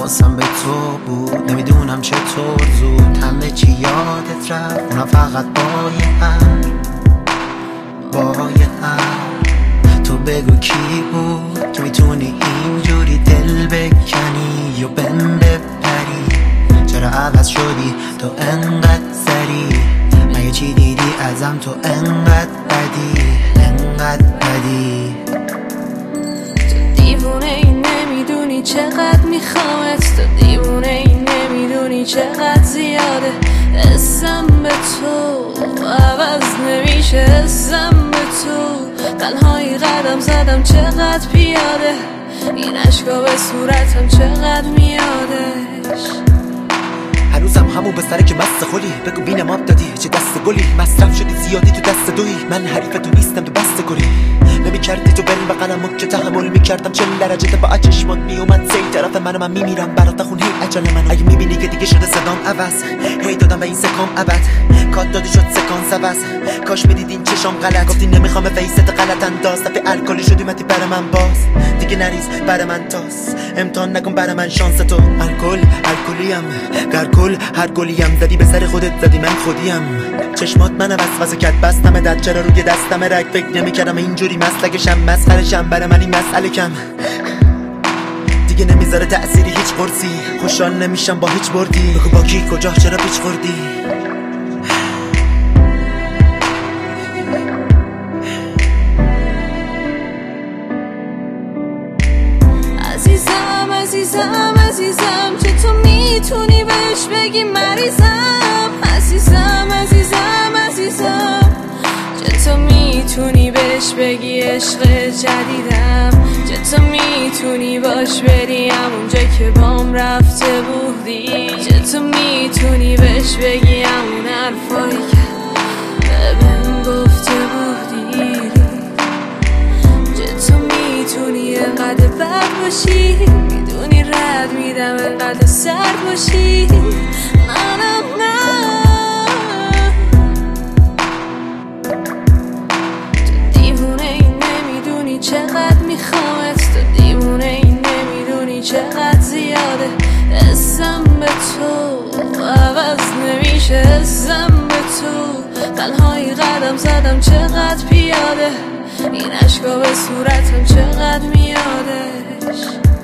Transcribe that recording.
حواسم به تو بود، نمیدونم چطور زود همه چی یادت رفت، اونم فقط با یه هم. تو بگو کی بود که میتونی اینجوری دل بکنی یا بهم بپری؟ چرا عوض شدی تو انقدر سری؟ مگه چی دیدی ازم تو انقدر بدی؟ تو دیوونه این نمیدونی چقدر میخوامت، تو دیوونه این نمیدونی چقدر زیاده. اسم به تو عوض نمیشه، اسم به تو تنهایی قدم زدم چقدر پیاده. این عشقا به صورتم چقدر میادش. هنوزم همون بستره که مست خلی، بگو بینم آب دادی چه دست گلی. مصرف شدی زیادی تو دست دوی، من حریف تو نیستم تو بست گلی. نمیکردی تو بل بقلمو که تحمل میکردم 40 درجه با چشمات میومد سی طرف من میمیرم برات نخون هی عجل من. اگه میبینی که دیگه شده صدام عوض، هی دادم به این سکام ابد کات دادی شد سکانس عوض. کاش میدیدین چشام غلط، گفتی نمیخوام فیست غلط انداز. دفعه الکلی شدی متی بر من باز، دیگه نریز بر من تاس. امتحان نکن بر من شانس تو. الکلیم گرکل هر گلیم زدی به سر خودت زدی من خودیم. چشمات من وسوسه کرد بستم دد، چرا روی دستم رگ فکر نمیکردم اینجوری مسلکشم مسخرشم. برای من این مسئله کم دیگه نمیذاره تأثیری هیچ قرصی، خوشحال نمیشم با هیچ بردی. بگو با کی کجا چرا پیچ خوردی؟ عزیزم چه تو میتونی بهش بگی مریضم؟ عزیزم چه تو میتونی بهش بگی عشق جدیدم؟ چه تو میتونی باش بری همونجا که بام رفته بودی؟ چه تو میتونی بهش بگی همون حرفایی که بهم گفته بودی؟ چه تو میتونی انقدر بد باشی، میدونی رد میدم انقدر سرد باشی؟ نه تو دیوونه این نمیدونی چقدر میخوامت، تو دیوونه این نمیدونی چقدر زیاده. اسم به تو عوض نمیشه، اسم به تو تنهایی قدم زدم چقدر پیاده. این عشقا به صورتم چقدر میادش.